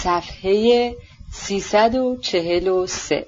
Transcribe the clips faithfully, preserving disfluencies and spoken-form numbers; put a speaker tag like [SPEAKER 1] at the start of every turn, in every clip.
[SPEAKER 1] صفحه سیصد و چهل و سه.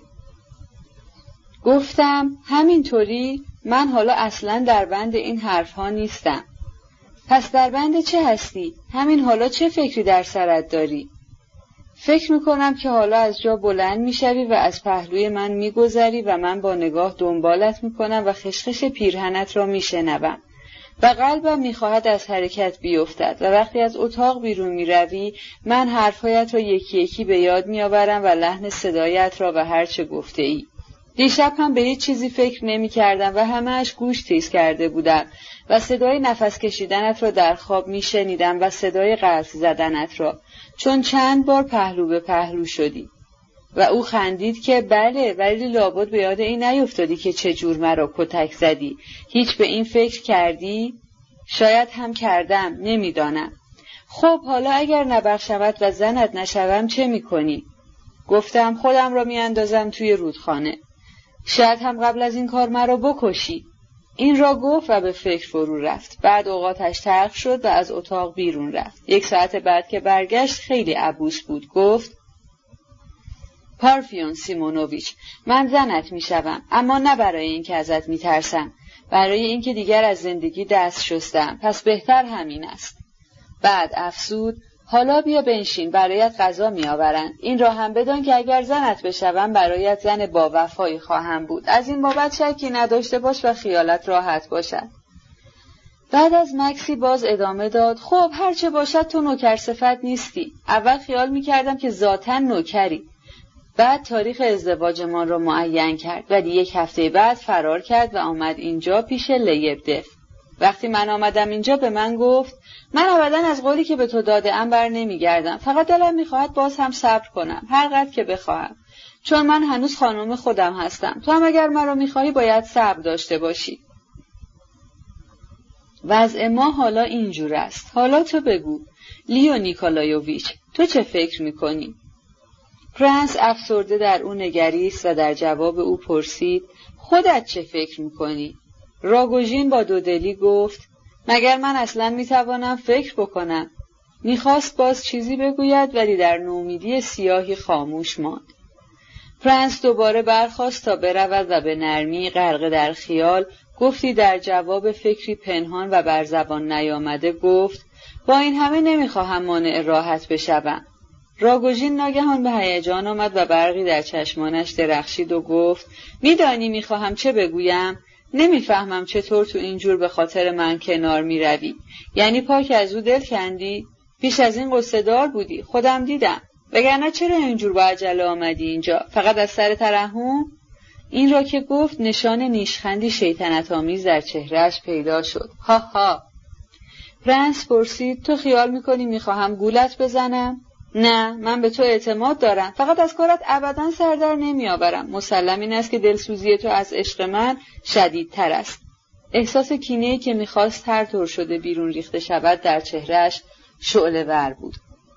[SPEAKER 1] گفتم همینطوری؟ من حالا اصلاً در بند این حرف ها نیستم. پس در بند چه هستی؟ همین حالا چه فکری در سرت داری؟ فکر میکنم که حالا از جا بلند میشوی و از پهلوی من میگذری و من با نگاه دنبالت میکنم و خشخش پیرهنت را میشنوم و قلبم میخواهد از حرکت بیفتد و وقتی از اتاق بیرون میروی من حرفهایت را یکی یکی به یاد میآورم و لحن صدایت را و هرچه گفته ای. دیشب هم به هیچ چیزی فکر نمی کردم و همه‌اش گوش تیز کرده بودم و صدای نفس کشیدنت را در خواب می شنیدم و صدای قلب زدنت را، چون چند بار پهلو به پهلو شدی. و او خندید که بله، ولی لابد به یاد این نیفتادی که چجور مرا کتک زدی. هیچ به این فکر کردی؟ شاید هم کردم، نمیدانم. خب حالا اگر نبخشمت و زنت نشوم چه می کنی؟ گفتم خودم را می اندازم توی رودخانه. شاید هم قبل از این کار مرا بکشی. این را گفت و به فکر فرو رفت. بعد اوقاتش تلخ شد و از اتاق بیرون رفت. یک ساعت بعد که برگشت خیلی عبوس بود. گفت پارفیون سیمونوویچ، من زنت می شوم، اما نه برای این که ازت می ترسم، برای این که دیگر از زندگی دست شستم، پس بهتر همین است. بعد افسود حالا بیا بنشین، برایت غذا می آورند. این را هم بدان که اگر زنت بشوم برایت زن با وفایی خواهم بود. از این بابت شکی نداشته باش و خیالت راحت باشد. بعد از مکسی باز ادامه داد خب هرچه باشد تو نوکر صفت نیستی. اول خیال می کردم که ذاتاً نوکری. بعد تاریخ ازدواجمان را معین کرد، ولی یک هفته بعد فرار کرد و آمد اینجا پیش لیبدف. وقتی من آمدم اینجا به من گفت من ابداً از قولی که به تو داده ام بر نمی گردم، فقط دلم می خواهد باز هم صبر کنم، هر قدر که بخواهم، چون من هنوز خانم خودم هستم. تو هم اگر مرا می خواهی باید صبر داشته باشی. وضع ما حالا اینجور است. حالا تو بگو لیو نیکولایوویچ، تو چه فکر می کنی؟ پرنس افسرده در او نگریست و در جواب او پرسید خودت چه فکر می کنی؟ راگوژین با دودلی گفت مگر من اصلا می توانم فکر بکنم؟ میخواست باز چیزی بگوید ولی در نومیدی سیاهی خاموش ماند. پرنس دوباره برخاست تا برود و به نرمی غرق در خیال گفتی در جواب فکری پنهان و بر زبان نیامده گفت با این همه نمیخواهم مانع راحت بشوم. راگوژین ناگهان به هیجان آمد و برقی در چشمانش درخشید و گفت میدانی میخواهم چه بگویم؟ نمیفهمم چطور تو اینجور به خاطر من کنار میروی. یعنی پاک از او دل کندی؟ پیش از این قصه دار بودی، خودم دیدم. وگرنه چرا اینجور با عجله آمدی اینجا؟ فقط از سر ترحم؟ این را که گفت نشان نیشخندی شیطنت آمیز در چهرهش پیدا شد. ها ها. پرنس پرسید تو خیال میکنی میخواهم گولت بزنم؟ نه، من به تو اعتماد دارم، فقط از کارت ابداً سر در نمیآورم. مسلم این است که دلسوزی تو از عشق من شدیدتر است. احساس کینه‌ای که میخواست هر طور شده بیرون ریخته شود در چهرهش شعله ور بود.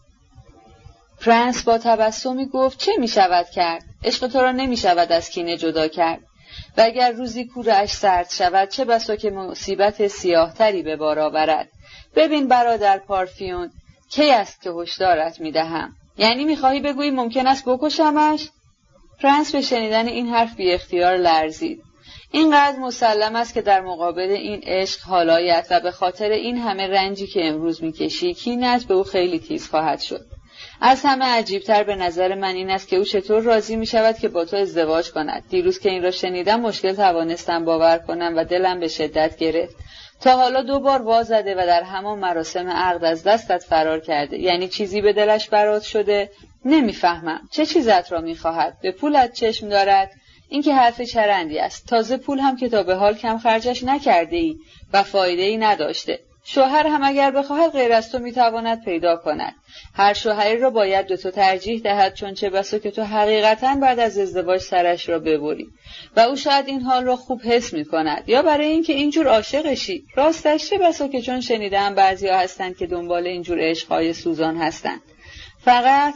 [SPEAKER 1] پرنس با تبسمی گفت چه میشود کرد؟ عشق تو را نمیشود از کینه جدا کرد و اگر روزی کورش سرد شود چه بسا که مصیبت سیاهتری به بار آورد. ببین برادر پارفیون، کی است که هشدارت میدهم؟ یعنی میخواهی بگویی ممکن است بکشمش؟ پرنس به شنیدن این حرف بی اختیار لرزید. اینقدر مسلم است که در مقابل این عشق حالایت و به خاطر این همه رنجی که امروز میکشی کینه‌ات به او خیلی تیز خواهد شد. از همه عجیبتر به نظر من این است که او چطور راضی می شود که با تو ازدواج کند. دیروز که این را شنیدم مشکل توانستم باور کنم و دلم به شدت گرفت. تا حالا دو بار وا زده و در همان مراسم عقد از دستت فرار کرده. یعنی چیزی به دلش برات شده؟ نمیفهمم. چه چیزت را میخواهد؟ به پولت چشم دارد؟ این که حرف چرندی است. تازه پول هم که تا به حال کم خرجش نکرده ای و فایده ای نداشته. شوهر هم اگر بخواهد غیر از تو میتواند پیدا کند. هر شوهری را باید به تو ترجیح دهد، چون چه بسا که تو حقیقتاً بعد از ازدواج سرش را ببری و او شاید این حال را خوب حس میکند، یا برای اینکه اینجور عاشقشی. راستش چه بسا که چون شنیدم بعضیا هستند که دنبال اینجور عشقهای سوزان هستند. فقط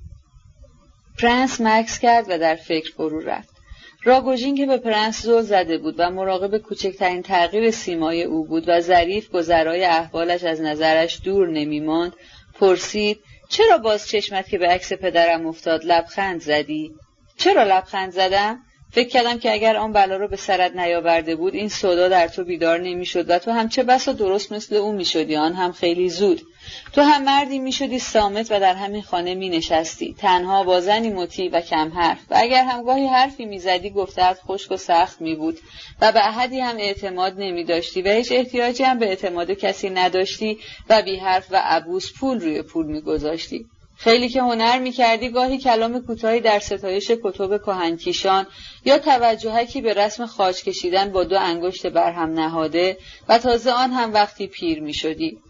[SPEAKER 1] پرنس مکث کرد و در فکر فرو رفت. راگوژین که به پرنس زل زده بود و مراقب کوچکترین تغییر سیمای او بود و ظریف گذرای احوالش از نظرش دور نمی‌ماند، پرسید چرا باز چشمت که به عکس پدرم افتاد لبخند زدی؟ چرا لبخند زدم؟ فکر کردم که اگر آن بلا رو به سرت نیاورده بود این سودا در تو بیدار نمیشد و تو هم چه بسا درست مثل او میشدی، آن هم خیلی زود. تو هم مردی میشدی صامت و در همین خانه می نشستی، تنها با زنی مطیع و کم حرف، و اگر هم گاهی حرفی میزدی گفته‌ات خشک و سخت می بود و به احدی هم اعتماد نمی داشتی و هیچ احتیاجی هم به اعتماد کسی نداشتی و بی حرف و عبوس پول روی پول می گذاشتی. خیلی که هنر می‌کردی گاهی کلام کوتاهی در ستایش کتب کهنکیشان یا توجهکی به رسم خاج کشیدن با دو انگشت برهم نهاده و تازه آن هم وقتی پیر می‌شدی.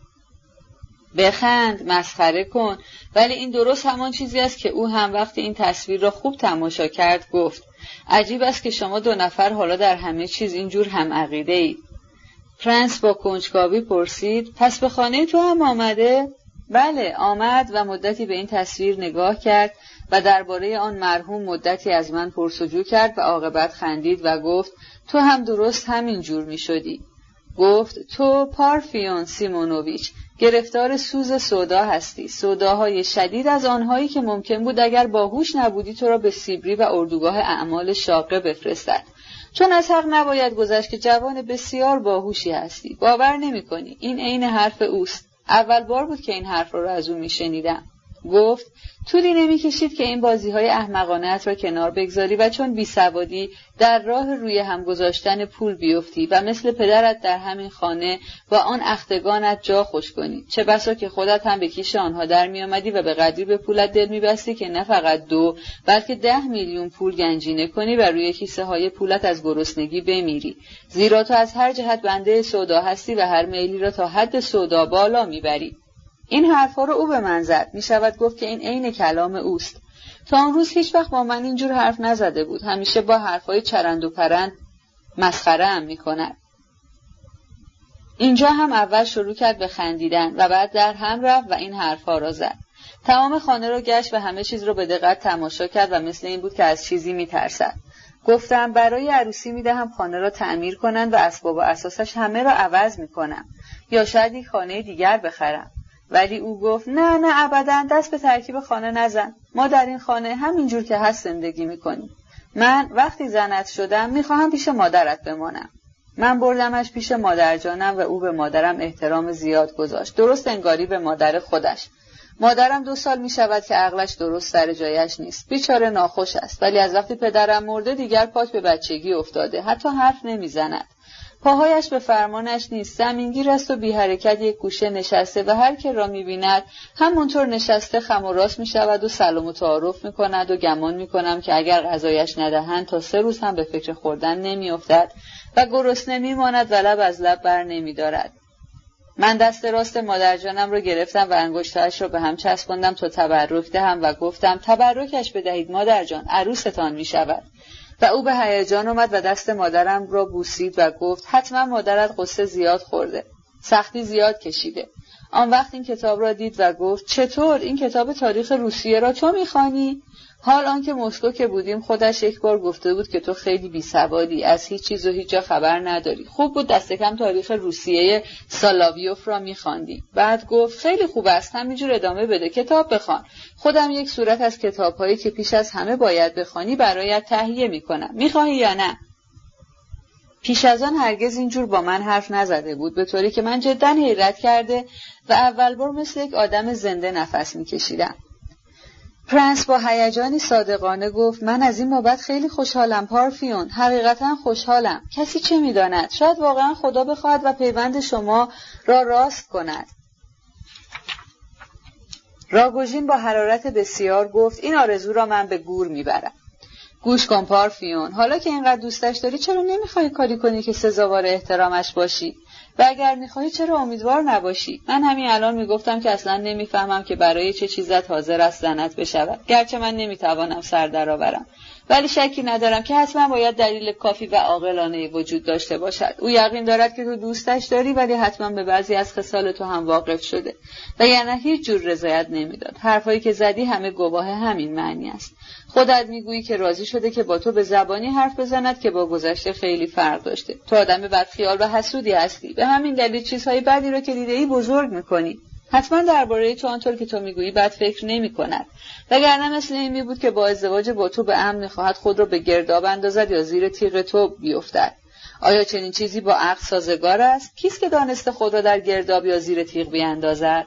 [SPEAKER 1] بخند، مسخره کن، ولی این درست همان چیزی است که او هم وقتی این تصویر را خوب تماشا کرد گفت: عجیب است که شما دو نفر حالا در همه چیز اینجور هم عقیده اید. پرنس با کنجکاوی پرسید: پس به خانه تو هم آمده؟ بله، آمد و مدتی به این تصویر نگاه کرد و درباره آن مرحوم مدتی از من پرسجو کرد و عاقبت خندید و گفت: تو هم درست همین جور می شدی. گفت: تو پارفیون سیمونوویچ گرفتار سوز سودا هستی، سوداهای شدید از آنهایی که ممکن بود اگر باهوش نبودی تو را به سیبری و اردوگاه اعمال شاقه بفرستد. چون از حق نباید گذشت که جوان بسیار باهوشی هستی. باور نمی کنی، این عین حرف اوست. اول بار بود که این حرف رو از او می شنیدم. گفت: طولی نمی کشید که این بازی های احمقانه‌ات را کنار بگذاری و چون بی سوادی در راه روی هم گذاشتن پول بیفتی و مثل پدرت در همین خانه با آن اختگانت جا خوش کنی. چه بسا که خودت هم به کیش آنها در می آمدی و به قدری به پولت دل می بستی که نه فقط دو بلکه ده میلیون پول گنجینه کنی و روی کیسه های پولت از گرسنگی بمیری. زیرا تو از هر جهت بنده سودا هستی و هر میلی را تا حد سودا بالا می بری. این حرفا رو او به من زد. می شود گفت که این عین کلام اوست. تا اون روز هیچ وقت با من اینجور حرف نزده بود. همیشه با حرفای چرند و پرند مسخره هم می کند. اینجا هم اول شروع کرد به خندیدن و بعد در هم رفت و این حرفا را زد. تمام خانه رو گشت و همه چیز رو به دقت تماشا کرد و مثل این بود که از چیزی می ترسد. گفتم: برای عروسی می دهم خانه را تعمیر کنند و اسباب و اساسش همه را عوض می کنم. یا شاید یک خانه دیگر بخرم. ولی او گفت: نه نه ابداً دست به ترکیب خانه نزن. ما در این خانه همینجور که هست زندگی میکنیم. من وقتی زنت شدم میخواهم پیش مادرت بمانم. من بردمش پیش مادر جانم و او به مادرم احترام زیاد گذاشت. درست انگاری به مادر خودش. مادرم دو سال میشود که عقلش درست سر جایش نیست. بیچاره ناخوش است. ولی از وقتی پدرم مرده دیگر پاک به بچگی افتاده. حتی حرف نمیزند. پاهایش به فرمانش نیست، زمینگیر است و بی حرکت یک گوشه نشسته و هر که را می‌بیند همونطور نشسته خم و راست می‌شود و سلام و تعارف می‌کند و گمان می‌کنم که اگر غذایش ندهند تا سه روز هم به فکر خوردن نمی‌افتد و گرسنه می‌ماند و لب از لب بر نمی‌دارد. من دست راست مادر جانم رو گرفتم و انگشت‌هاش رو به هم چسباندم تا تبرک دهم و گفتم: تبرکش بدهید مادر جان، عروستان می‌شود. و او به هیجان آمد و دست مادرم را بوسید و گفت: حتما مادرت قصه زیاد خورده، سختی زیاد کشیده. آن وقت این کتاب را دید و گفت: چطور این کتاب تاریخ روسیه را تو می‌خوانی؟ حال آنکه مسکو که بودیم خودش یک بار گفته بود که تو خیلی بی‌سوادی، از هیچ چیز و هیچ جا خبر نداری. خوب بود دست کم تاریخ روسیه سالاویوف را می‌خواندی. بعد گفت: خیلی خوب است، همینجور ادامه بده، کتاب بخوان. خودم یک صورت از کتاب‌هایی که پیش از همه باید بخوانی برایت تهیه می‌کنم. می‌خواهی یا نه؟ پیش از آن هرگز اینجور با من حرف نزده بود، به طوری که من جداً حیرت کرده و اول بار مثل یک آدم زنده نفس می‌کشیدم. پرنس با هیجانی صادقانه گفت: من از این بابت خیلی خوشحالم پارفیون، حقیقتا خوشحالم. کسی چه می‌داند، شاید واقعا خدا بخواهد و پیوند شما را راست کند. راگوژین با حرارت بسیار گفت: این آرزو را من به گور میبرم. گوش کن پارفیون، حالا که اینقدر دوستش داری چرا نمیخوای کاری کنی که سزاوار احترامش باشی؟ و اگر میخوای چرا امیدوار نباشی؟ من همین الان میگفتم که اصلا نمیفهمم که برای چه چیزت حاضر است زنت بشود. گرچه من نمیتوانم سر درآورم، ولی شکی ندارم که حتما باید دلیل کافی و عاقلانه وجود داشته باشد. او یقین دارد که تو دوستش داری، ولی حتما به بعضی از خصال تو هم واقف شده و یعنی هیچ جور رضایت نمیداد. حرفایی که زدی همه گواه همین معنی است. خودت میگویی که راضی شده که با تو به زبانی حرف بزند که با گذشته خیلی فرق داشته. تو آدم بدخیال و حسودی هستی، به همین دلیل چیزهای بدی رو که دیده‌ای بزرگ میکنی. حتما درباره تو آنطور که تو میگویی بد فکر نمی کند. وگرنه مثل این می بود که با ازدواج با تو به امن میخواهد خود را به گرداب اندازد یا زیر تیغ تو بیفتد. آیا چنین چیزی با عقل سازگار است؟ کیست که دانسته خود را در گرداب یا زیر تیغ بیاندازد؟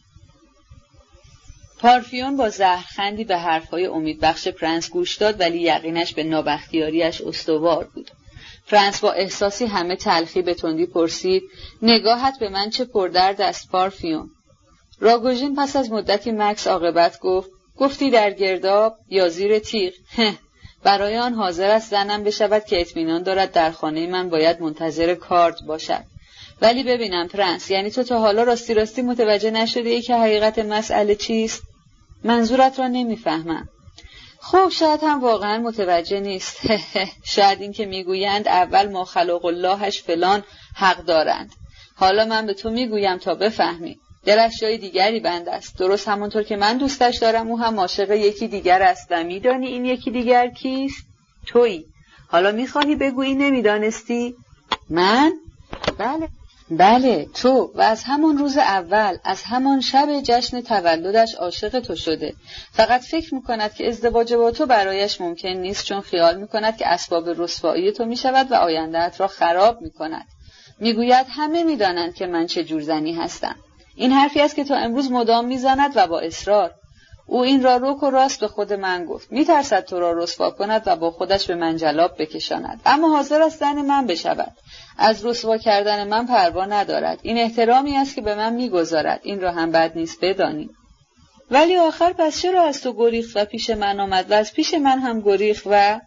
[SPEAKER 1] پارفیون با زهرخندی به حرفهای امیدبخش پرنس گوش داد، ولی یقینش به نابختیاریش استوار بود. پرنس با احساسی همه تلخی به تندی پرسید: نگاهت به من چه پردرد است پارفیون؟ راگوژین پس از مدتی مکث عاقبت گفت: گفتی در گرداب یا زیر تیغ؟ برای آن حاضر است زنم بشود که اطمینان دارد در خانه من باید منتظر کارد باشد. ولی ببینم پرنس، یعنی تو تا حالا راستی راستی متوجه نشده ای که حقیقت مسئله چیست؟ منظورت را نمیفهمم. خب شاید هم واقعا متوجه نیست. شاید این که میگویند اول ما خلق اللهش فلان حق دارند. حالا من به تو میگویم تا بفهمی. دلش جای دیگری بند است. درست همونطور که من دوستش دارم او هم عاشق یکی دیگر است. و میدانی این یکی دیگر کیست؟ تویی. حالا میخواهی بگویی نمیدانستی؟ من؟ بله. بله تو، و از همان روز اول، از همان شب جشن تولدش عاشق تو شده. فقط فکر میکند که ازدواج با تو برایش ممکن نیست، چون خیال میکند که اسباب رسوایی تو میشود و آینده‌ات را خراب میکند. میگوید همه میدانند که من چه جور زنی هستم. این حرفی است که تا امروز مدام میزند و با اصرار. او این را روک و راست به خود من گفت. میترسد تو را رسوا کند و با خودش به من جلاب بکشاند، اما حاضر است زن من بشود. از رسوا کردن من پروا ندارد. این احترامی است که به من میگذارد. این را هم بد نیست بدانی. ولی آخر پس چرا از تو گریخت و پیش من آمد و از پیش من هم گریخت و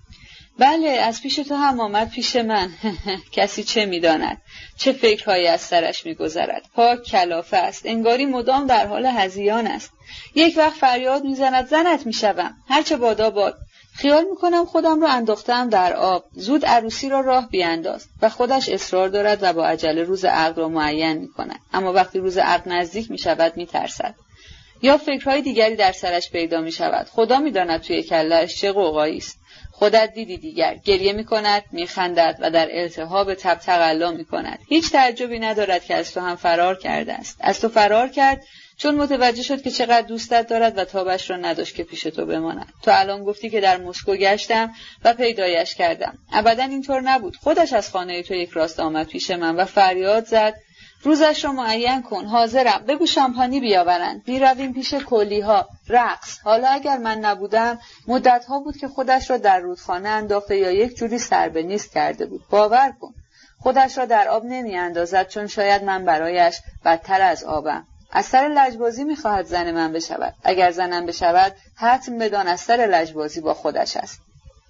[SPEAKER 1] بله از پیش تو هم آمد پیش من. کسی چه میداند چه فکرهایی از سرش میگذرد. پاک کلافه است، انگاری مدام در حال هذیان است. یک وقت فریاد میزند زنت میشوم، هرچه بادا باد. خیال میکنم خودم را انداختم در آب. زود عروسی را راه بیانداز. و خودش اصرار دارد و با عجله روز عقد را معین میکند، اما وقتی روز عقد نزدیک میشود میترسد. یا فکرهای دیگری در سرش پیدا میشود. خدا میداند توی کله‌اش چه غوغایی است. خودت دیدی دیگر. گریه میکند، میخندد و در التهاب تب تقلا میکند. هیچ تعجبی ندارد که از تو هم فرار کرده است. از تو فرار کرد چون متوجه شد که چقدر دوستت دارد و تابش را نداشت که پیش تو بماند. تو الان گفتی که در مسکو گشتم و پیدایش کردم. ابدا اینطور نبود. خودش از خانه تو یک راست آمد پیش من و فریاد زد روزش رو معین کن، حاضرم، بگو شامپانی بیاورند، بیرویم پیش کلیها، رقص. حالا اگر من نبودم مدتها بود که خودش را در رودخانه انداخته یا یک جوری سر به نیست کرده بود. باور کن خودش را در آب نمی اندازد، چون شاید من برایش بدتر از آبم. از سر لجبازی می خواهد زن من بشود. اگر زنم بشود حتم بدان از سر لجبازی با خودش است.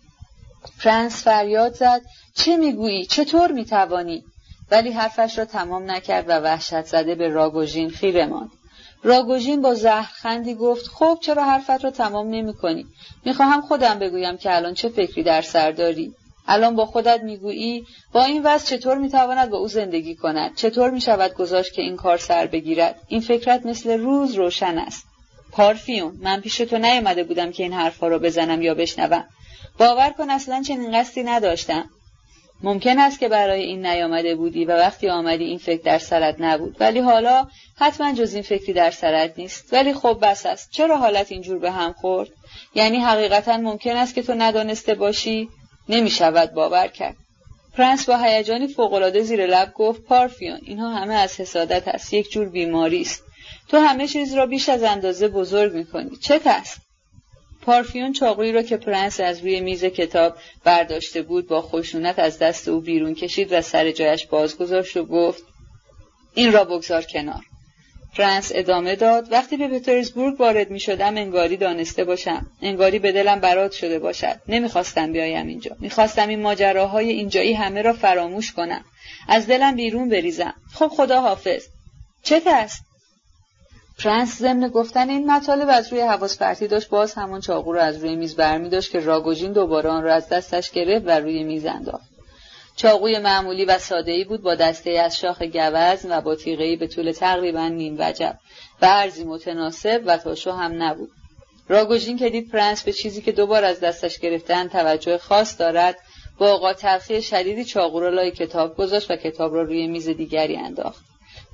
[SPEAKER 1] پرنس فریاد زد چه میگویی؟ چطور میتوانی؟ ولی حرفش را تمام نکرد و وحشت زده به راگوژین خیره ماند. راگوژین با زهرخندی گفت خب چرا حرفت را تمام نمی کنی؟ میخواهم خودم بگویم که الان چه فکری در سر داری. الان با خودت میگویی با این وضع چطور میتواند با او زندگی کند؟ چطور میشود گذاشت که این کار سر بگیرد؟ این فکرت مثل روز روشن است. پارفیون، من پیش تو نیامده بودم که این حرفا را بزنم یا بشنوم. باور کن اصلا چنین قصدی نداشتم. ممکن است که برای این نیامده بودی و وقتی آمدی این فکر در سرت نبود، ولی حالا حتما جز این فکری در سرت نیست. ولی خب بس است. چرا حالت اینجور به هم خورد؟ یعنی حقیقتا ممکن است که تو ندانسته باشی؟ نمی شود باور کرد. پرنس با هیجانی فوق‌العاده زیر لب گفت پارفیون، اینها همه از حسادت است، یک جور بیماری است. تو همه چیز را بیش از اندازه بزرگ می‌کنی. چه است؟ پارفیون چاقویی را که پرنس از روی میز کتاب برداشته بود با خشونت از دست او بیرون کشید و سر جایش بازگذاشت و گفت این را بگذار کنار. پرنس ادامه داد وقتی به پترزبورگ وارد می شدم انگاری دانسته باشم، انگاری به دلم برات شده باشد. نمیخواستم بیایم اینجا. میخواستم این ماجراهای اینجایی همه را فراموش کنم، از دلم بیرون بریزم. خب خدا حافظ. چه است؟ پرنس ضمن گفتن این مطالب از روی حواس پرتی داشت باز همون چاقو رو از روی میز برمی داشت که راگوژین دوباره آن را از دستش گرفت و روی میز انداخت. چاقوی معمولی و ساده‌ای بود با دسته از شاخ گوزن و با تیغه‌ای به طول تقریباً نیم وجب و عرضی متناسب و تاشو هم نبود. راگوژین که دید پرنس به چیزی که دوبار از دستش گرفتن توجه خاص دارد، با قاطعی شدیدی چاقو را لای کتاب گذاشت و کتاب را روی میز دیگری انداخت.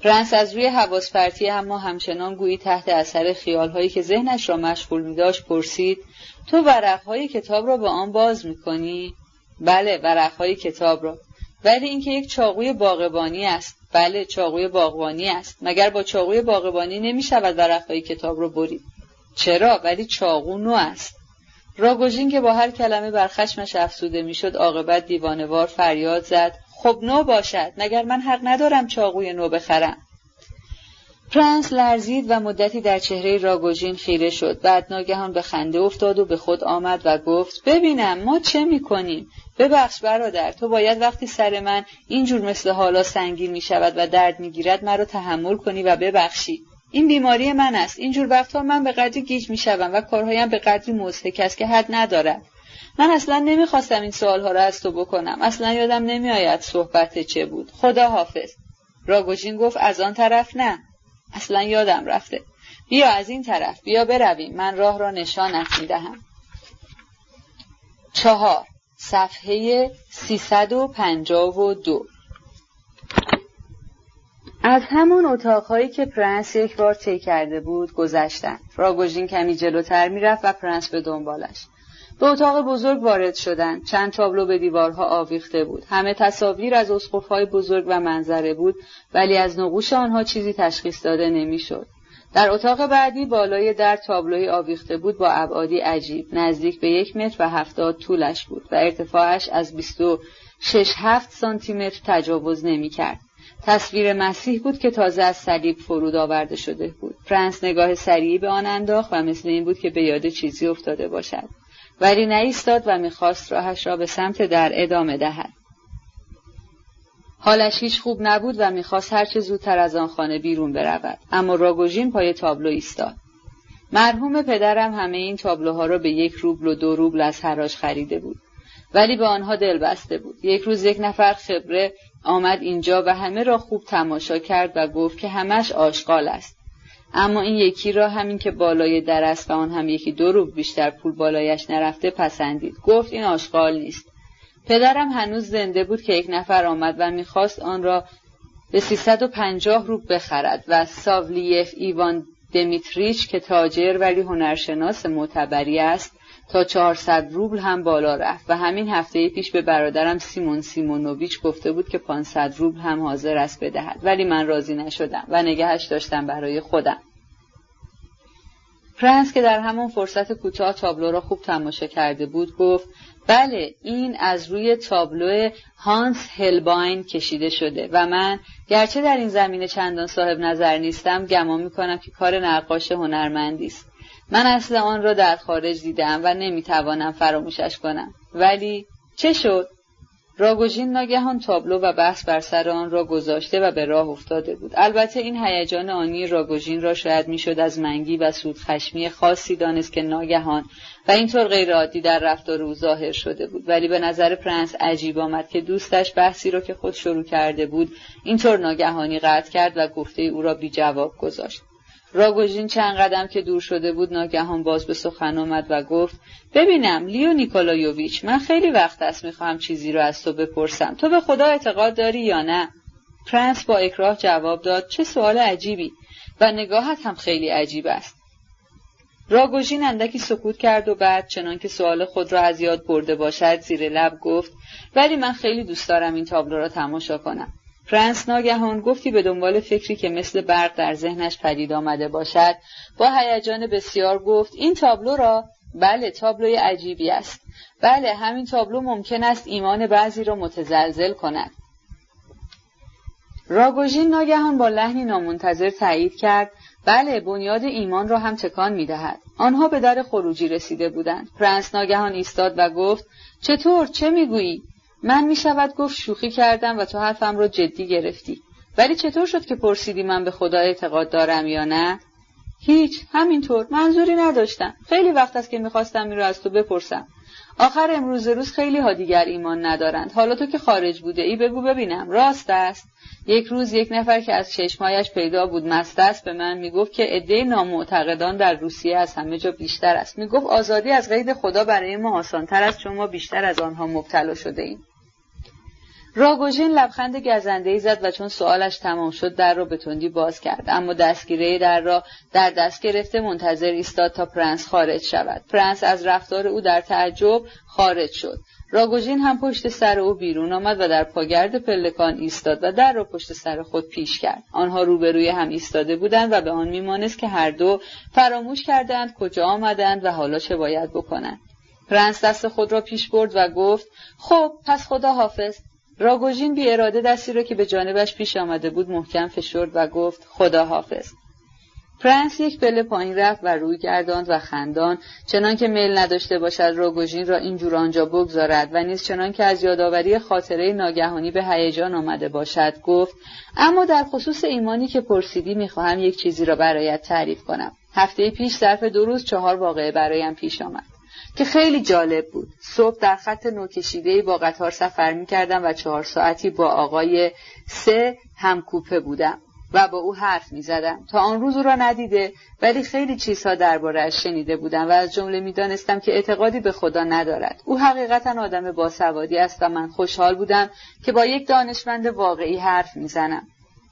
[SPEAKER 1] پرنس از روی حواس پرتی اما همچنان گویی تحت اثر خیال‌هایی که ذهنش را مشغول می‌داشت پرسید: تو ورق‌های کتاب را با آن باز می‌کنی؟ بله، ورق‌های کتاب را. ولی اینکه یک چاقوی باغبانی است. بله، چاقوی باغبانی است. مگر با چاقوی باغبانی نمی‌شود ورق‌های کتاب را برید؟ چرا؟ ولی چاقو نو است. راگوژین که با هر کلمه بر خشمش افزوده میشد عاقبت دیوانه‌وار فریاد زد: خب نو باشد، مگر من حق ندارم چاقوی نو بخرم؟ پرنس لرزید و مدتی در چهره راگوژین خیره شد. بعد ناگهان به خنده افتاد و به خود آمد و گفت: ببینم ما چه میکنیم؟ ببخش برادر، تو باید وقتی سر من اینجور مثل حالا سنگین میشود و درد میگیرد مرا تحمل کنی و ببخشی. این بیماری من است. اینجور وقتها من به قدری گیج میشوم و کارهایم به قدری مضحک است که حد ندارد. من اصلا نمیخواستم این سوالها را از تو بکنم. اصلا یادم نمیآید صحبت چه بود. خدا حافظ. راگوژین گفت: از آن طرف نه. اصلا یادم رفته. بیا از این طرف، بیا برویم، من راه را نشانت میدهم. چهار. صفحه سیصد و پنجاه و دو. از همون اتاقهایی که پرنس یک بار طی کرده بود گذشتند. راگوژین کمی جلوتر میرفت و پرنس به دنبالش. به اتاق بزرگ وارد شدند. چند تابلو به دیوارها آویخته بود. همه تصاویر از اسقف‌های بزرگ و منظره بود، ولی از نقوش آنها چیزی تشخیص داده نمیشد. در اتاق بعدی بالای در تابلوی آویخته بود با ابعادی عجیب، نزدیک به یک متر و هفتاد طولش بود و ارتفاعش از بیست و شش هفت سانتی متر تجاوز نمی‌کرد. تصویر مسیح بود که تازه از صلیب فرود آورده شده بود. پرنس نگاه سریعی به آن انداخت و مثل این بود که به یاد چیزی افتاده باشد، ولی نایستاد و می‌خواست راهش را به سمت در ادامه دهد. حالش هیچ خوب نبود و می‌خواست هر چه زودتر از آن خانه بیرون برود، اما راگوژین پای تابلو ایستاد. مرحوم پدرم همه این تابلوها را به یک روبل و دو روبل از حراج خریده بود، ولی به آنها دل بسته بود. یک روز یک نفر خبره آمد اینجا و همه را خوب تماشا کرد و گفت که همش آشغال است. اما این یکی را، همین که بالای در است و آن هم یکی دو روبل بیشتر پول بالایش نرفته، پسندید. گفت این آشغال نیست. پدرم هنوز زنده بود که یک نفر آمد و میخواست آن را به سیصد و پنجاه روبل بخرد و ساولیف ایوان دمیتریچ که تاجر ولی هنرشناس معتبری است تا چهارصد روبل هم بالا رفت و همین هفته پیش به برادرم سیمون سیمونوویچ گفته بود که پانصد روبل هم حاضر است بدهد، ولی من راضی نشدم و نگهش داشتم برای خودم. پرنس که در همون فرصت کوتاه تابلو را خوب تماشا کرده بود گفت: بله، این از روی تابلو هانس هلباین کشیده شده و من گرچه در این زمینه چندان صاحب نظر نیستم گمان می‌کنم که کار نقاش هنرمندی است. من اصل آن را در خارج دیدم و نمیتوانم فراموشش کنم. ولی چه شد؟ راگوژین ناگهان تابلو و بحث بر سر آن را گذاشته و به راه افتاده بود. البته این هیجان آنی راگوژین را شاید میشد از منگی و سودخشمی خاصی دانست که ناگهان و اینطور غیر عادی در رفتار او ظاهر شده بود، ولی به نظر پرنس عجیب آمد که دوستش بحثی را که خود شروع کرده بود اینطور ناگهانی قطع کرد و گفته او را بی جواب گذاشت. راگوژین چند قدم که دور شده بود ناگهان باز به سخن آمد و گفت: ببینم لیو نیکولایوویچ، من خیلی وقت است میخواهم چیزی رو از تو بپرسم. تو به خدا اعتقاد داری یا نه؟ پرنس با اکراه جواب داد: چه سوال عجیبی، و نگاهت هم خیلی عجیب است. راگوژین اندکی سکوت کرد و بعد چنان که سوال خود را از یاد برده باشد زیر لب گفت: ولی من خیلی دوست دارم این تابلو را تماشا کنم. پرنس ناگهان گفتی به دنبال فکری که مثل برق در ذهنش پدید آمده باشد با هیجان بسیار گفت: این تابلو را؟ بله، تابلوی عجیبی است. بله، همین تابلو ممکن است ایمان بعضی را متزلزل کند. راگوژین ناگهان با لحنی نامنتظر تایید کرد: بله، بنیاد ایمان را هم تکان می‌دهد. آنها به در خروجی رسیده بودند. پرنس ناگهان ایستاد و گفت: چطور؟ چه میگویی؟ من میشود گفت شوخی کردم و تو حرفم رو جدی گرفتی. ولی چطور شد که پرسیدی من به خدا اعتقاد دارم یا نه؟ هیچ، همینطور، منظوری نداشتم. خیلی وقت است که میخواستم این رو از تو بپرسم. آخر امروز روز خیلی ها دیگر ایمان ندارند. حالا تو که خارج بوده ای بگو ببینم، راست است؟ یک روز یک نفر که از چشمایش پیدا بود مست است به من میگفت که عده نامعتقدان در روسیه از همه جا بیشتر است. میگفت آزادی از قید خدا برای ما آسان‌تر است چون ما بیشتر از آنها مبتلا شده ایم. راگوژین لبخند گزنده‌ای زد و چون سوالش تمام شد در را به تندی باز کرد، اما دستگیره در را در دست گرفته منتظر ایستاد تا پرنس خارج شود. پرنس از رفتار او در تعجب خارج شد. راگوژین هم پشت سر او بیرون آمد و در پاگرد پلکان ایستاد و در را پشت سر خود پیش کرد. آنها روبروی هم ایستاده بودند و به آن میمانست که هر دو فراموش کردند کجا آمدند و حالا چه باید بکنند. پرنس دست خود را پیش برد و گفت: خب پس خدا حافظ. راگوژین بی اراده دستی را که به جانبش پیش آمده بود محکم فشرد و گفت: خدا حافظ. پرنس یک پله پایین رفت و روی گرداند و خندان، چنان که میل نداشته باشد راگوژین را اینجور آنجا بگذارد و نیز چنان که از یادآوری خاطره ناگهانی به هیجان آمده باشد گفت: اما در خصوص ایمانی که پرسیدی میخواهم یک چیزی را برایت تعریف کنم. هفته پیش ظرف دو روز چهار واقعه برایم پیش آمد که خیلی جالب بود. صبح در خط نوکشیده‌ای با قطار سفر می‌کردم و چهار ساعتی با آقای سه همکوپه بودم و با او حرف می‌زدم. تا آن روز او را ندیده ولی خیلی چیزها درباره‌اش شنیده بودم و از جمله می‌دانستم که اعتقادی به خدا ندارد. او حقیقتاً آدم باسوادی است و من خوشحال بودم که با یک دانشمند واقعی حرف می‌زنم.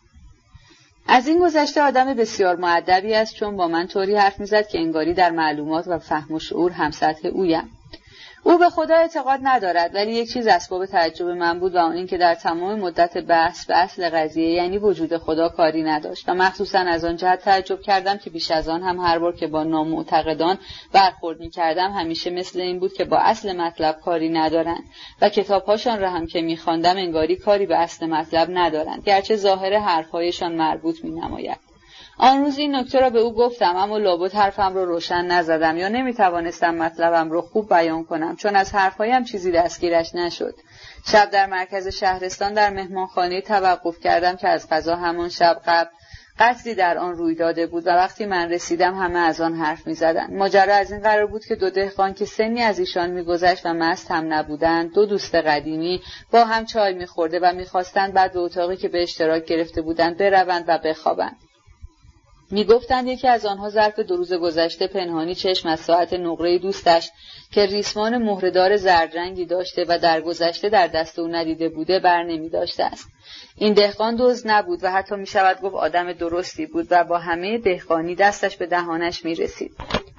[SPEAKER 1] از این گذشته آدم بسیار مؤدبی است، چون با من طوری حرف میزد که انگاری در معلومات و فهم و شعور همسطح اویم. او به خدا اعتقاد ندارد، ولی یک چیز اسباب تعجب من بود و آن این که در تمام مدت بحث به اصل قضیه یعنی وجود خدا کاری نداشت و مخصوصا از آن جهت تعجب کردم که بیش از آن هم هر بار که با نامعتقدان برخورد می‌کردم همیشه مثل این بود که با اصل مطلب کاری ندارند و کتاب‌هاشان را هم که می‌خواندم انگاری کاری به اصل مطلب ندارند، گرچه ظاهر حرف‌هایشان مربوط می‌نماید. آن روز این نکته را به او گفتم، اما لابد حرفم را روشن نزدم یا نمیتوانستم مطلبم را خوب بیان کنم، چون از حرفهایم چیزی دستگیرش نشد. شب در مرکز شهرستان در مهمانخانه توقف کردم که از قضا همان شب قبل قتلی در آن روی داده بود و وقتی من رسیدم همه از آن حرف می‌زدند. ماجرا از این قرار بود که دو دهقان که سنی از ایشان می‌گذشت و مست هم نبودند، دو دوست قدیمی، با هم چای می‌خورده و می‌خواستند بعد به اتاقی که به اشتراک گرفته بودند بروند و بخوابند. می گفتند یکی از آنها ظرف دو روز گذشته پنهانی چشم از ساعت نقره دوستش که ریسمان مهره‌دار زردرنگی داشته و در گذشته در دست او ندیده بوده بر نمی داشته است. این دهقان دزد نبود و حتی می شود گفت آدم درستی بود و با همه دهقانی دستش به دهانش می رسید.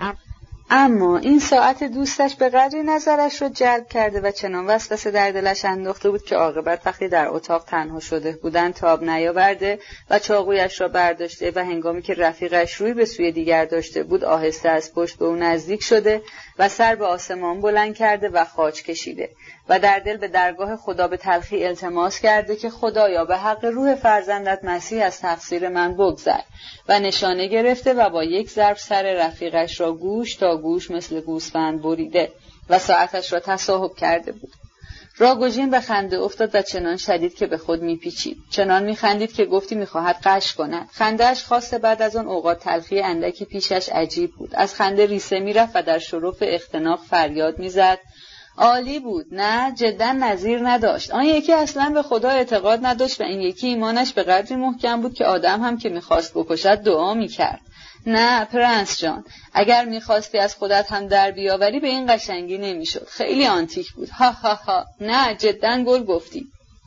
[SPEAKER 1] اما این ساعت دوستش به قدری نظرش رو جلب کرده و چنان وسوسه در دلش انداخته بود که عاقبت وقتی در اتاق تنها شده بودند تاب نیاورده و چاقویش را برداشته و هنگامی که رفیقش روی به سوی دیگر داشته بود آهسته از پشت به او نزدیک شده و سر به آسمان بلند کرده و خاج کشیده و در دل به درگاه خدا به تلخی التماس کرده که خدایا به حق روح فرزندت مسیح از تقصیر من بگذر و نشانه گرفته و با یک ضرب سر رفیقش را گوش تا گوش مثل گوسفند بریده و ساعتش را تصاحب کرده بود. راگوژین به خنده افتاد و چنان شدید که به خود میپیچید. چنان میخندید که گفتی میخواهد غش کند. خنده‌اش خاصه بعد از آن اوقات تلخی اندکی پیشش عجیب بود. از خنده ریسه میرفت و در شرف اختناق فریاد میزد: عالی بود، نه جدا نظیر نداشت. آن یکی اصلا به خدا اعتقاد نداشت و این یکی ایمانش به قدری محکم بود که آدم هم که میخواست بکشد دعا میکرد. نه پرنس جان، اگر میخواستی از خودت هم در بیاوری به این قشنگی نمیشد. خیلی آنتیک بود. ها ها ها. نه جدا گل گفتی.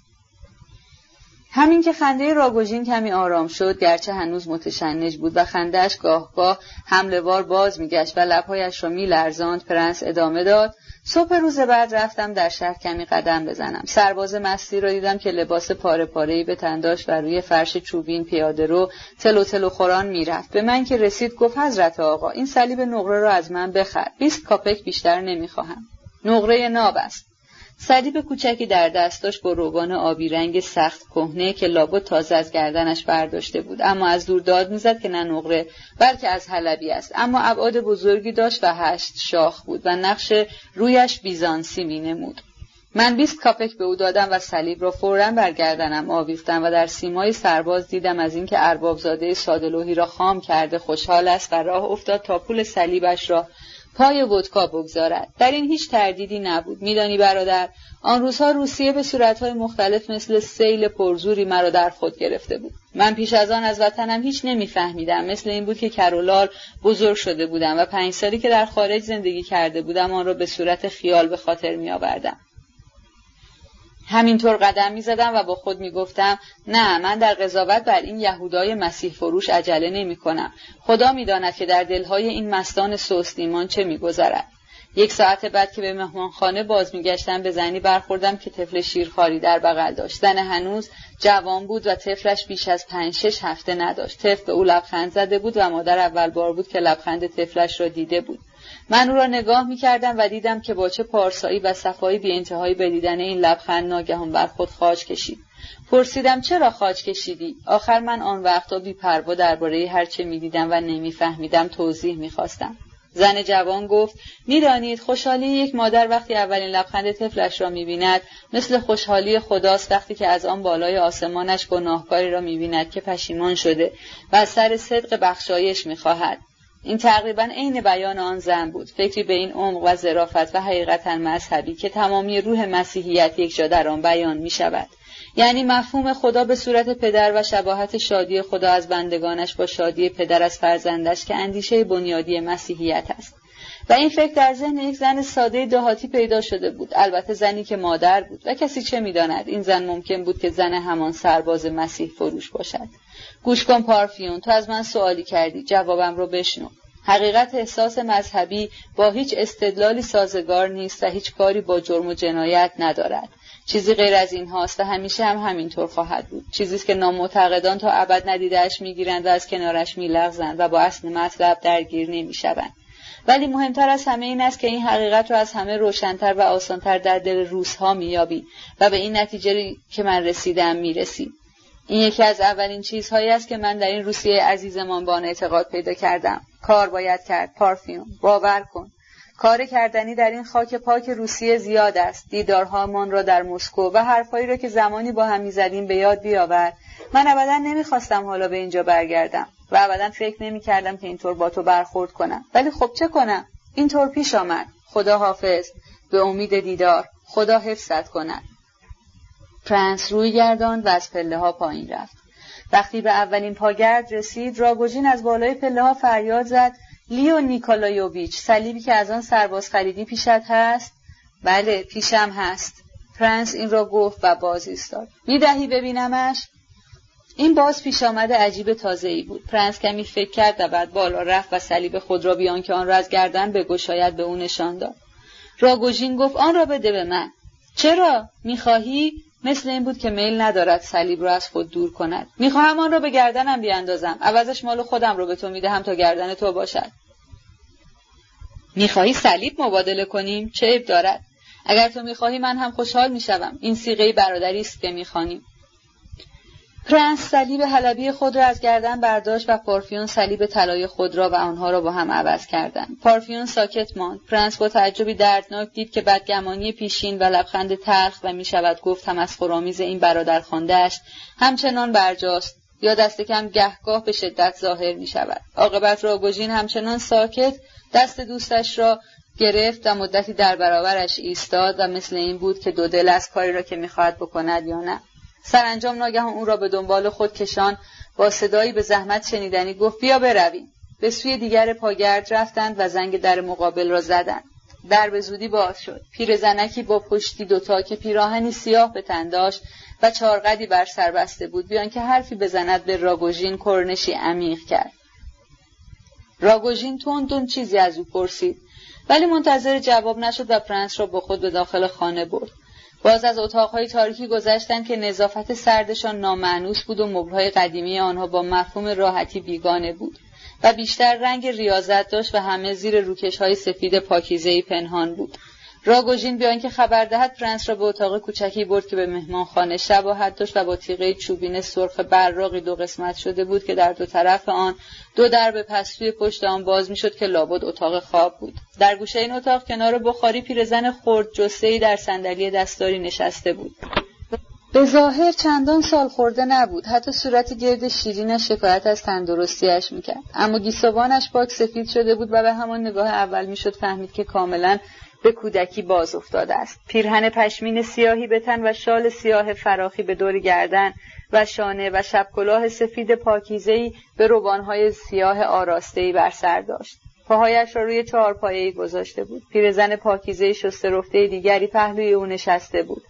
[SPEAKER 1] همین که خنده راگوژین کمی آرام شد، گرچه هنوز متشنج بود و خنده‌اش گاه گاه حمله‌وار باز میگشت و لب‌هایش را میلرزاند، پرنس ادامه داد: صبح روز بعد رفتم در شهر کمی قدم بزنم. سرباز مستی را دیدم که لباس پاره پاره‌ای به تن داشت و روی فرش چوبین پیاده رو تلو تلو خوران میرفت. به من که رسید گفت: حضرت آقا، این صلیب نقره را از من بخر. بیست کاپک بیشتر نمیخواهم. نقره ناب است. صلیب کوچکی در دست داشت با روبان آبی رنگ سخت کهنه که لابد تازه از گردنش برداشته بود، اما از دور داد میزد که نه نقره بلکه از حلبی است. اما ابعاد بزرگی داشت و هشت شاخ بود و نقش رویش بیزانسی مینمود. من بیست کاپک به او دادم و صلیب را فوراً بر گردنم آویختم و در سیمای سرباز دیدم از اینکه اربابزاده ساده‌لوحی را خام کرده خوشحال است و راه افتاد تا پول صلیبش را پای ودکا بگذارد. در این هیچ تردیدی نبود. میدانی برادر، آن روزها روسیه به صورتهای مختلف مثل سیل پرزوری مرا در خود گرفته بود. من پیش از آن از وطنم هیچ نمیفهمیدم. مثل این بود که کرولال بزرگ شده بودم و پنج سالی که در خارج زندگی کرده بودم آن را به صورت خیال به خاطر می آوردم. همینطور قدم می زدم و با خود می گفتم نه، من در قضاوت بر این یهودای مسیح فروش عجله نمی کنم. خدا می داند که در دلهای این مستان سست ایمان چه می گذرد. یک ساعت بعد که به مهمانخانه باز می گشتم به زنی برخوردم که طفل شیرخواری در بغل داشت. زن هنوز جوان بود و طفلش بیش از پنج شش هفته نداشت. طفل به او لبخند زده بود و مادر اول بار بود که لبخند طفلش را دیده بود. من او را نگاه می کردم و دیدم که با چه پارسایی و صفایی بی انتهایی به دیدن این لبخند ناگهان بر خود خاج کشید. پرسیدم چرا خاج کشیدی؟ آخر من آن وقتا بی پروا درباره هر چه می دیدم و نمی فهمیدم توضیح می خواستم. زن جوان گفت می‌دانید خوشحالی یک مادر وقتی اولین لبخند طفلش را می‌بیند مثل خوشحالی خداست وقتی که از آن بالای آسمانش گناهکاری را می‌بیند که پشیمان شده و از سر صدق بخشایش می‌خواهد. این تقریباً عین بیان آن زن بود، فکری به این عمق و ظرافت و حقیقتاً مذهبی که تمامی روح مسیحیت یکجا در آن بیان می‌شود. یعنی مفهوم خدا به صورت پدر و شباهت شادی خدا از بندگانش با شادی پدر از فرزندش که اندیشه بنیادی مسیحیت است. و این فکر در ذهن یک زن ساده دهاتی پیدا شده بود، البته زنی که مادر بود و کسی چه می‌داند این زن ممکن بود که زن همان سرباز مسیح فروش باشد. گوش کن پارفیون، تو از من سوالی کردی، جوابم رو بشنو. حقیقت احساس مذهبی با هیچ استدلالی سازگار نیست و هیچ کاری با جرم و جنایت ندارد. چیزی غیر از این هاست و همیشه هم همینطور خواهد بود. چیزی است که نامعتقدان تا ابد ندیده‌اش میگیرند و از کنارش میلغزند و با اصل مطلب درگیر نمیشوند. ولی مهمتر از همه این است که این حقیقت رو از همه روشن‌تر و آسان‌تر در دل روس‌ها میابی و به این نتیجه که من رسیدم میرسی. این یکی از اولین چیزهایی است که من در این روسیه عزیزمان با آن اعتقاد پیدا کردم. کار باید کرد پارفیون، باور کن. کار کردنی در این خاک پاک روسیه زیاد است. دیدارهامان را در مسکو و حرفایی را که زمانی با هم می‌زدیم به یاد بیاور. من ابدا نمی‌خواستم حالا به اینجا برگردم و ابدا فکر نمی‌کردم که اینطور با تو برخورد کنم. ولی خب چه کنم؟ اینطور پیش آمد. خدا حافظ. به امید دیدار. خدا حفظت کند. پرنس روی گرداند و از پله‌ها پایین رفت. وقتی به اولین پاگرد رسید، راگوژین از بالای پله‌ها فریاد زد: لیو نیکولایوویچ، صلیبی که از آن سرباز خریدی پیشت هست؟ بله، پیشم هست. پرنس این را گفت و باز ایستاد. میدهی ببینمش؟ این باز پیش آمده عجیب تازه‌ای بود. پرنس کمی فکر کرد و بعد بالا رفت و صلیب خود را بیان که آن را از گردن بگشاید به او نشان داد. راگوژین گفت آن را بده به من. چرا؟ میخواهی؟ مثل این بود که میل ندارد صلیب را از خود دور کند. میخواهم آن را به گردنم بیاندازم. عوضش مال خودم را به تو میدهم تا گردن تو باشد. میخواهی صلیب مبادله کنیم؟ چه عیب دارد؟ اگر تو میخواهی من هم خوشحال میشوم. این صیغه برادری است که میخوانیم. پرنس صلیب حلبی خود را از گردن برداشت و پارفیون صلیب طلای خود را و آنها را با هم عوض کردند. پارفیون ساکت ماند. پرنس با تعجبی دردناک دید که بدگمانی پیشین و لبخند تلخ و میشود گفت تمسخرآمیز این برادرخوانده‌اش همچنان برجاست یا دست کم گهگاه به شدت ظاهر میشود. عاقبت راگوژین همچنان ساکت دست دوستش را گرفت و مدتی در برابرش ایستاد و مثل این بود که دو دل از کاری را که میخواهد بکند یا نه. سرانجام ناگهان او را به دنبال خود کشان با صدایی به زحمت شنیدنی گفت بیا برویم. به سوی دیگر پاگرد رفتند و زنگ در مقابل را زدند. در به زودی باز شد. پیرزنکی با پشتی دوتا که پیراهنی سیاه به تن داشت و چارقدی بر سر بسته بود بیان که حرفی بزند به راگوژین کرنشی عمیق کرد. راگوژین تون تون چیزی از او پرسید ولی منتظر جواب نشد و پرنس را با خود به داخل خانه برد. باز از اتاقهای تاریکی گذشتند که نظافت سردشان نامانوس بود و مبلهای قدیمی آنها با مفهوم راحتی بیگانه بود و بیشتر رنگ ریاضت داشت و همه زیر روکش‌های سفید پاکیزه‌ای پنهان بود. راگوژین بیان که خبر دهد پرنس را به اتاق کوچکی برد که به مهمانخانه شباهت داشت و با تیغه چوبین سرخ براقی دو قسمت شده بود که در دو طرف آن دو درب پستوی پشت آن باز میشد که لابد اتاق خواب بود. در گوشه این اتاق کنار بخاری پیرزن خرد جثه‌ای در صندلی دستاری نشسته بود. به ظاهر چندان سال خورده نبود، حتی صورت گرد شیرینش شکایت از تندرستیش میکرد، اما گیسوانش پاک سفید شده بود و به همان نگاه اول میشد فهمید که کاملا به کودکی باز افتاده است. پیرهن پشمین سیاهی به تن و شال سیاه فراخی به دور گردن و شانه و شب کلاه سفید پاکیزه‌ای به روبانهای سیاه آراسته‌ای بر سر داشت. پاهایش را روی چهارپایه‌ای گذاشته بود. پیرزن پاکیزه شسته رفته دیگری پهلوی او نشسته بود.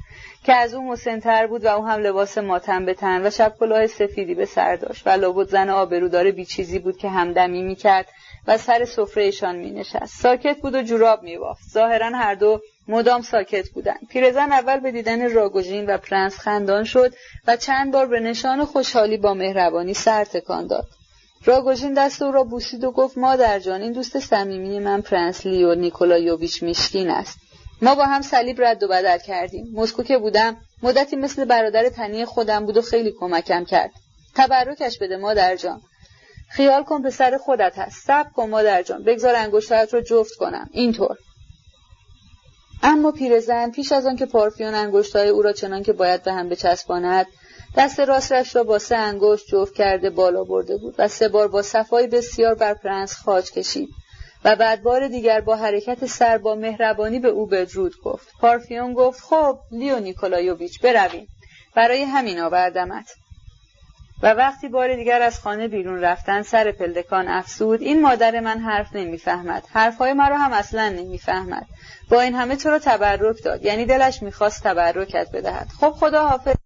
[SPEAKER 1] که از او مسن‌تر بود و او هم لباس ماتم به تن و شب کلاه سفیدی به سر داشت و لابد زن آبرودار بیچیزی بود که همدمی میکرد و سر سفرهشان می نشست. ساکت بود و جوراب می بافت. ظاهرا هر دو مدام ساکت بودند. پیرزن اول به دیدن راگوژین و پرنس خندان شد و چند بار به نشان خوشحالی با مهربانی سر تکان داد. راگوژین دست او را بوسید و گفت مادر جان، این دوست صمیمی من پرنس لیو نیکولایوویچ میشکین است. ما با هم صلیب رد و بدل کردیم. مسکو که بودم مدتی مثل برادر تنی خودم بود و خیلی کمکم کرد. تبرکش بده مادر جان. خیال کن پسر خودت هست. صبر کن مادر جان، بگذار انگشتات رو جفت کنم. اینطور. اما پیرزن پیش از آن که پارفیون انگشتای او را چنان که باید به هم بچسباند، دست راستش را با سه انگشت جفت کرده بالا برده بود و سه بار با صفای بسیار بر پرنس خاج کشید و بعد بار دیگر با حرکت سر با مهربانی به او بدرود گفت. پارفیون گفت خب لیو نیکولایوویچ برویم، برای همین آوردمت. و وقتی بار دیگر از خانه بیرون رفتن سر پلکان افسود این مادر من حرف نمیفهمد، حرفهای مرا هم اصلا نمیفهمد. با این همه تو رو تبرک داد، یعنی دلش میخواست تبرکت بدهد. خب خدا حافظ.